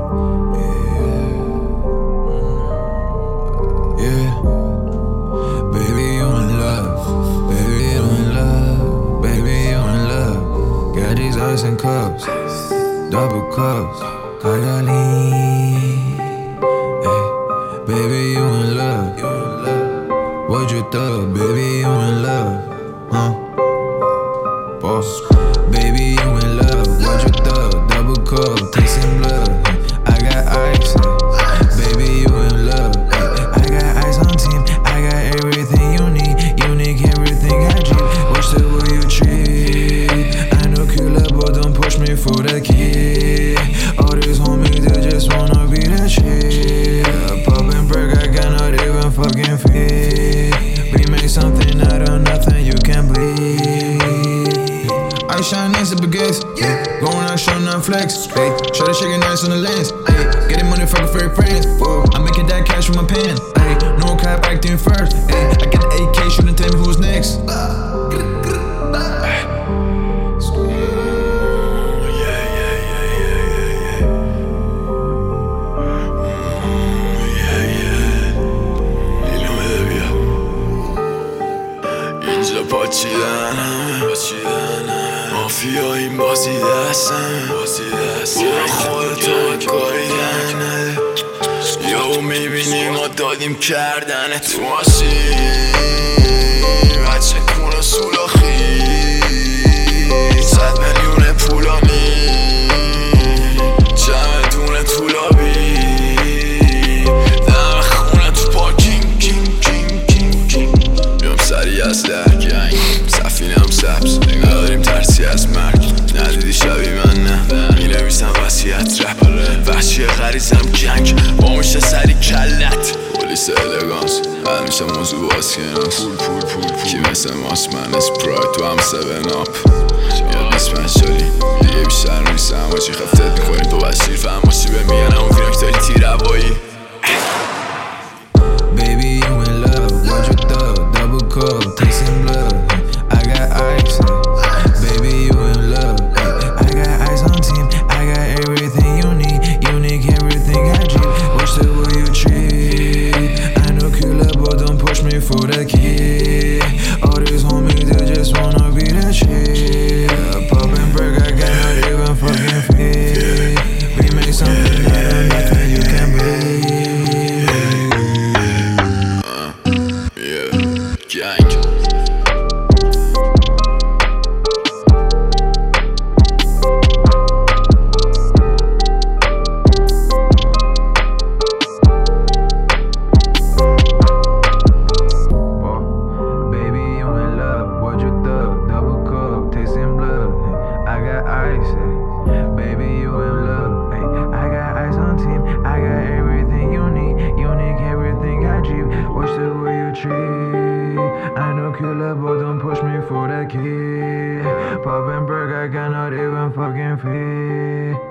Yeah, baby, you in love. Baby, you in love. Baby, you in love. Got these ice and cups, double cups, call your lean. Hey, baby, you in love. What you thought? Baby, you in love. Huh? Boss. Baby, you in love. What you thought? Double cup, tasting blood. I got ice. Baby, you in love. I got ice on team. I got everything you need. Unique, everything I dream. Watch the way you treat. I know killer, but don't push me for the key. All these homies, they just wanna be the shit. Poppin' break, I cannot even fucking feel. We make something out of nothing, you can bleed. I shine nice at baguettes, yeah. Going out showing on flex, hey. Shorty shaking nice on the lens, hey. Getting money fucking fake friends, whoa. I'm making that cash with my pen, hey. No cap acting first, hey. I get the AK, shooting, tell me who's next. اینجا پاچیدنم مافیا این بازی دستم برو خودتو کاری نده یهو میبینی ما دادیم کردن تو ماشین بچه کونه سولاخی 100 میلیون پولانی جمع دونه طولابی دم خونه تو پارکینگ میام سری از درگنگ سفینم سبز نداریم ترسی از مرگ ندیدی شبی من نه مینویسم وصیت رپ وحشی غریزم جنگ با میشه سری کلت پلیس الگانس همیشه موضوع باز کناس پول کی مثل ماست من اسپرایت تو هم 7 آپ یاد نیست من شالی دیگه بیشتر نیستم با چی خفتت میکنی تو بشیر فهم باشی به میگن همون فیلم داری تیر هوایی Baby, you in love. What you thought? Double cup, tasting blood. I got ice. Baby, you in love. I got ice on team. I got everything you need. Unique, everything I dream. Watch the way you treat. I know killer, but don't push me for the key. All these homies, they just wanna be the shit. Poppin' break, I cannot even fucking feel. We make something out of nothing, you can believe. Gang Baby, you in love. What you thought? Double cup, tasting blood. I got ice. Baby, you in love. I got ice on team. I got everything you need. Unique, everything I dream. Watch the way you treat. I know killer, but don't push me for the key. Poppin' break, I cannot even fucking feel.